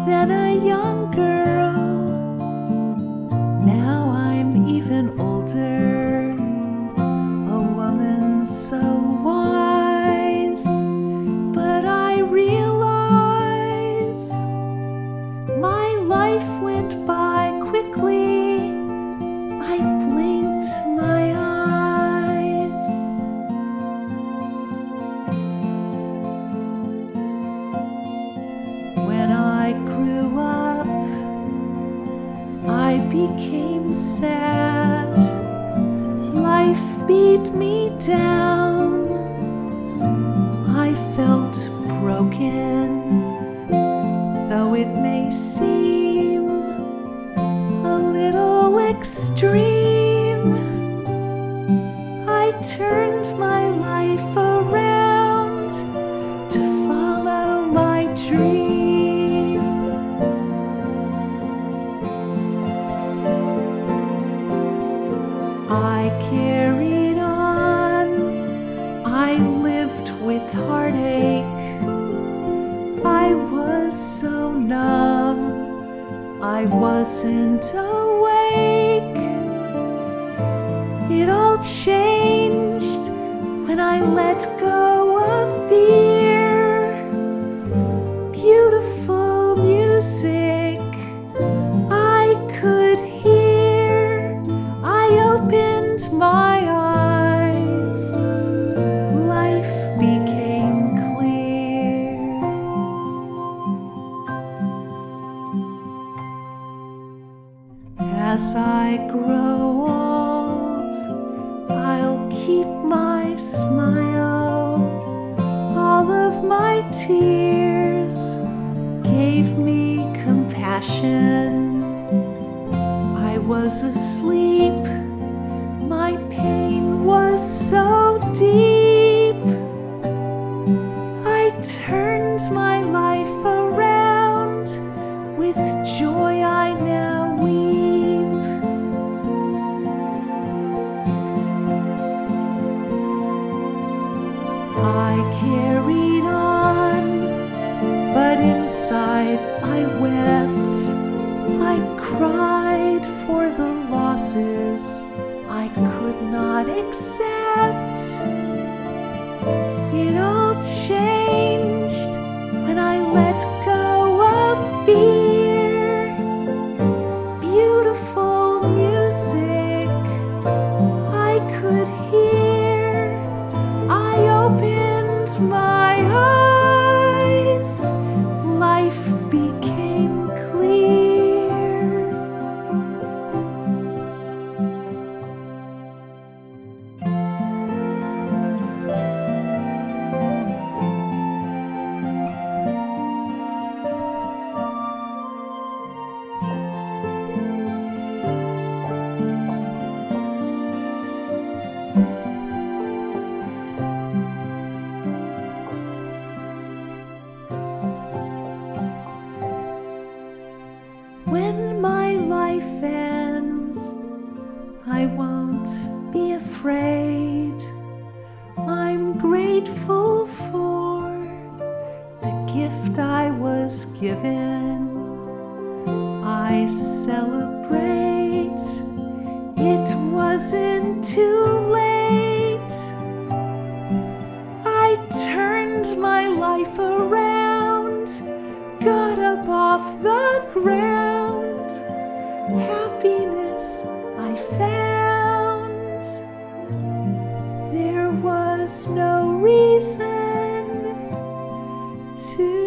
then a young girl. Now I'm even older, a woman so wise. But I realize my life went by quickly. I blinked my eyes. When I grew up, I became sad. Life beat me down. I felt broken, though it may seem a little extreme. I turned my life around to follow my dream. I carried on, I lived with heartache. I was so numb, I wasn't awake. It all changed when I let go of fear. Beautiful music I could hear. I opened my eyes. Life became clear. As I grow old, I'll keep my smile. All of my tears gave me compassion. I was asleep, my pain was so deep. I turned my life around, with joy I now weep. I carried on, but inside I wept. I cried for the losses I could not accept. It all changed when I let go of fear. Beautiful music I could hear. I opened my eyes. Life became clear. When my life ends, I won't be afraid. I'm grateful for the gift I was given. I celebrate, it wasn't too late. I turned my life around, got up off the ground. Happiness I found. There was no reason to